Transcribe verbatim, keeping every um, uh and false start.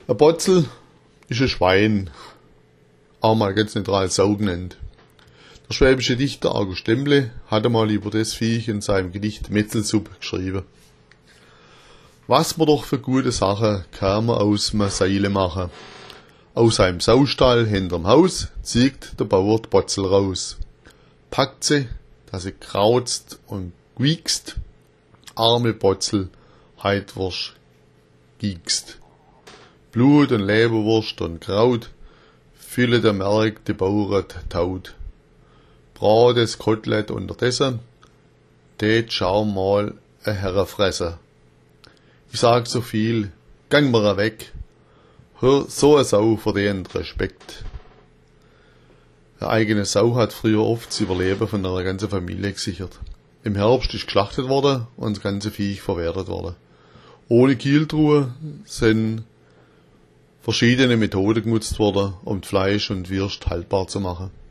Ein Botzel ist ein Schwein, auch mal ganz neutral Sau genannt. Der schwäbische Dichter August Demble hat einmal über das Viech in seinem Gedicht Metzelsuppe geschrieben. Was man doch für gute Sachen kann man aus dem Seile machen. Aus einem Saustall hinterm Haus zieht der Bauer die Botzel raus. Packt sie, dass sie krauzt und quiekst. Arme Botzel, heit wirst giekst. Blut und Leberwurst und Kraut, fülle der Merk die Bauern taut. Brat das Kotelett unterdessen, tät schau mal a Herre fresse. Ich sag so viel, gang mir weg, hör, so a Sau verdient Respekt. Eine eigene Sau hat früher oft das Überleben von einer ganzen Familie gesichert. Im Herbst ist geschlachtet worden und das ganze Viech verwertet worden. Ohne Kieltruhe sind verschiedene Methoden genutzt worden, um Fleisch und Wurst haltbar zu machen.